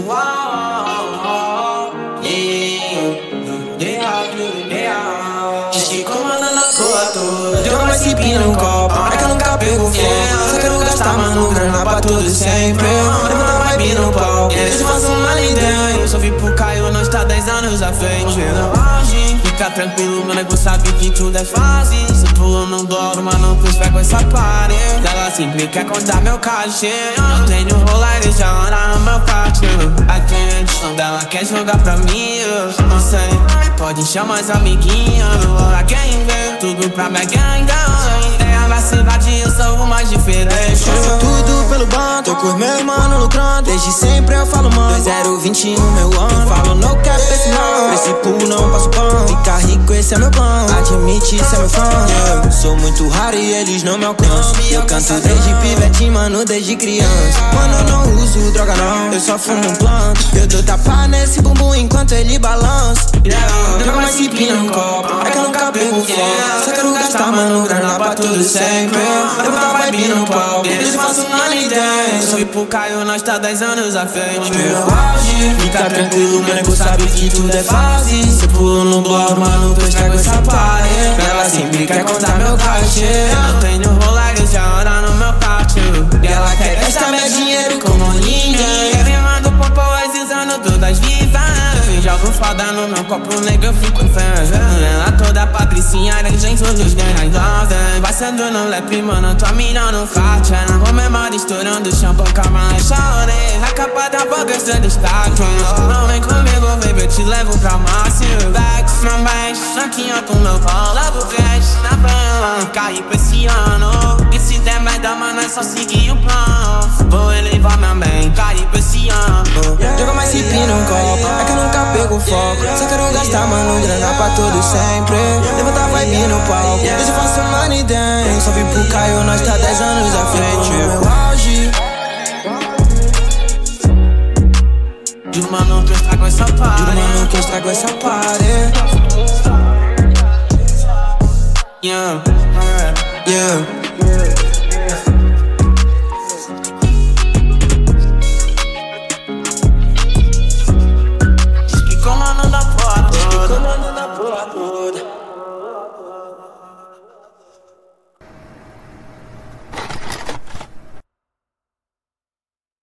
Diz que comandando a porra toda, joga mais pipi no copo. É que eu nunca pego fogo, só quero gastar, mano, grana pra tudo sempre. Levanta a vibe no palco, eles façam uma linda. Só vim pro Caio, não está 10 anos à frente. Fica tranquilo, meu nego sabe que tudo é fácil. Se pulou não doro, mas não quis com essa party. Ela sempre quer contar meu cachê. Não tenho rolar, ele já anda no meu cachê. A quente dela quer jogar pra mim, não sei. Pode chamar as amiguinhas, ela quer ver tudo pra minha gang. É a cidade, eu sou o mais diferente. Faço tudo pelo banco, tô com os meus mano lucrando. Desde sempre eu falo, mano, 2021 meu ano. Eu falo, não quero esse não, esse pulo não passo pão. Ficar rico, esse é meu plano, admite, isso é meu fã. Eu sou muito raro e eles não me alcançam. Eu canto desde pivete, mano, desde criança. Mano, eu não uso droga não, eu só fumo um plano. Eu dou tapa nesse bumbum enquanto ele balança. Joga mais pipi no copo, é que eu nunca pego fogo. Só quero gastar, mano, grana pra tudo sempre. Levanta a vibe no palco, eles façam uma ideia. Só vim pro Caio, nós tá 10 anos à frente. Meu auge, fica tranquilo, meu nego sabe que tudo é fácil. Se pulo no bloco, mano, tu estraga essa party. Ela sempre quer contar meu cachê. Não tenho rolar, eu já anda no meu cachê. E ela quer gastar meu dinheiro como ninguém. Me manda o popô, exisando todas vivas. Jogo foda no meu copo, nego, eu fico fã. Ela toda patricinha, gente, todos ganham doses. Vai sendo no lap, mano, tua mina no forte. Na comemora, estourando o shampoo, calma, chore. Na capa da boca, estou destaque. Não vem comigo, baby, eu te levo pra máximo. Backs, my bags, tranquinha com meu pau, levo cash. Na banha, caí pra esse ano. E se der merda, mano, é só seguir o plano. Vou elevar minha mente, caí pra esse ano. Joga mais pipi no copo, é que eu nunca pego foco. Só quero gastar, mano, grana pra tudo sempre. Levanta a vibe no palco, hoje eu faço money dance. Só vim pro Caio, nós tá 10 anos à frente. Meu auge. Juro, mano, que eu estrago essa party. Juro, mano, que eu estrago essa party. Yeah, Yeah.